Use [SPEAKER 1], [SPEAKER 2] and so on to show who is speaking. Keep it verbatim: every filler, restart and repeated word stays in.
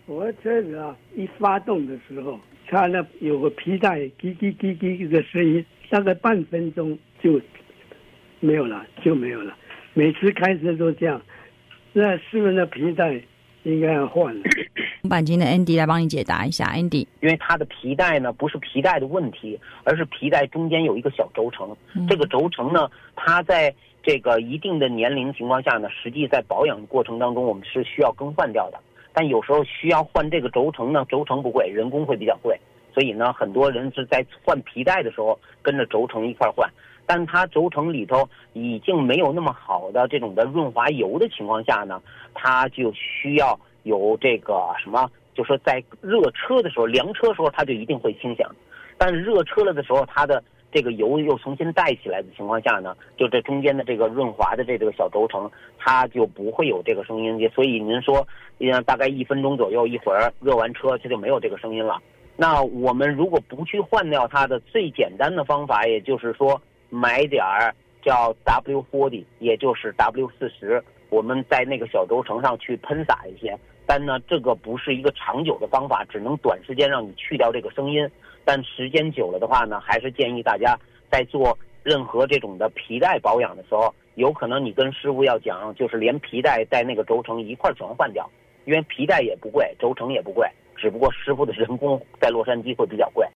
[SPEAKER 1] 我车子啊，一发动的时候，它那有个皮带叽叽叽叽的声音，大概半分钟就没有了，就没有了。每次开车都这样，那是不是那皮带应该要换了？
[SPEAKER 2] 钣金的 Andy 来帮你解答一下 ，Andy。
[SPEAKER 3] 因为它的皮带呢，不是皮带的问题，而是皮带中间有一个小轴承。嗯、这个轴承呢，它在这个一定的年龄情况下呢，实际在保养过程当中，我们是需要更换掉的。但有时候需要换这个轴承呢，轴承不贵，人工会比较贵，所以呢，很多人是在换皮带的时候跟着轴承一块换。但它轴承里头已经没有那么好的这种的润滑油的情况下呢，它就需要有这个什么，就说在热车的时候，凉车的时候它就一定会轻响，但是热车了的时候，它的这个油又重新带起来的情况下呢，就这中间的这个润滑的这个小轴承，它就不会有这个声音。所以您说，大概一分钟左右，一会儿热完车，它就没有这个声音了。那我们如果不去换掉它的最简单的方法，也就是说买点儿叫 W 四十， 也就是 W 四十， 我们在那个小轴承上去喷洒一些。但呢，这个不是一个长久的方法，只能短时间让你去掉这个声音。但时间久了的话呢，还是建议大家在做任何这种的皮带保养的时候，有可能你跟师傅要讲，就是连皮带带那个轴承一块全换掉，因为皮带也不贵，轴承也不贵，只不过师傅的人工在洛杉矶会比较贵。